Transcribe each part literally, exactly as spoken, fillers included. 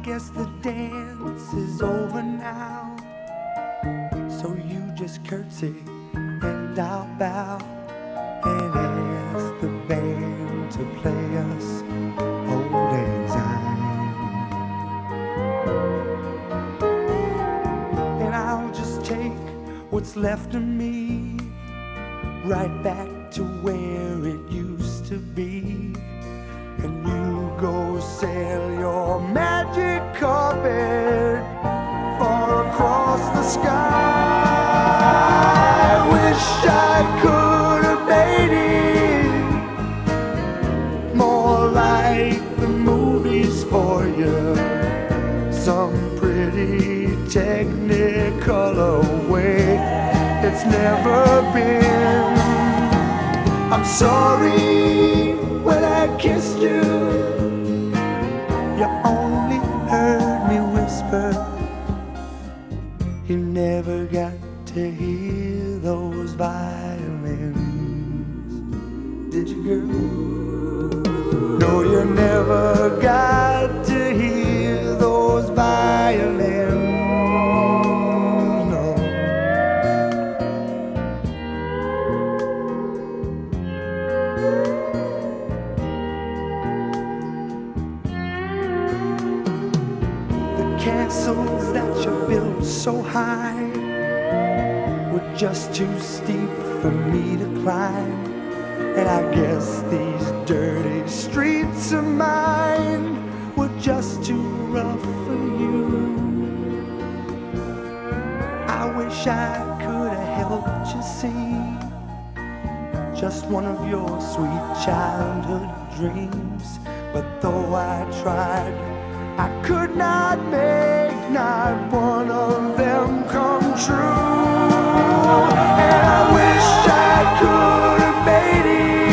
guess the dance is over now, so you just curtsy and I'll bow and ask the band to play us Old Lang Syne. And I'll just take what's left of me right back to where it used to be, and you go sail your magic carpet far across the sky. I wish I could have made it more like the movies for you, some pretty technicolor way it's never been. I'm sorry when I kissed you, you only heard me whisper. You never got to hear those violins, did you, girl? No, you never got to hear those violins. Castles that you built so high were just too steep for me to climb, and I guess these dirty streets of mine were just too rough for you. I wish I could have helped you see just one of your sweet childhood dreams, but though I tried, I could not make not one of them come true. And I wish I could have made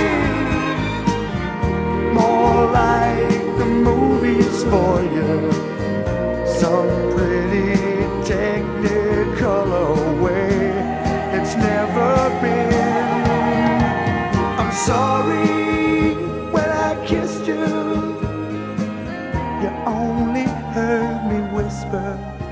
it more like the movies for you, some pretty technicolor way it's never been. I'm sorry when I kissed you, you only heard me whisper.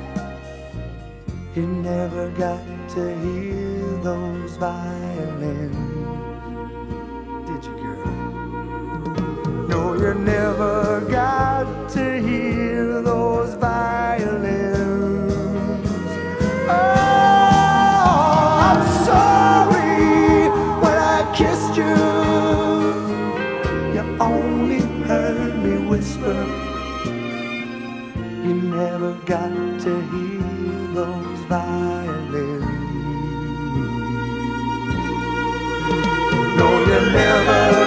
You never got to hear those violins, did you, girl? No, you never got to hear those violins. Oh, I'm sorry when I kissed you, you only heard me whisper. You never got to hear those violins. No, you never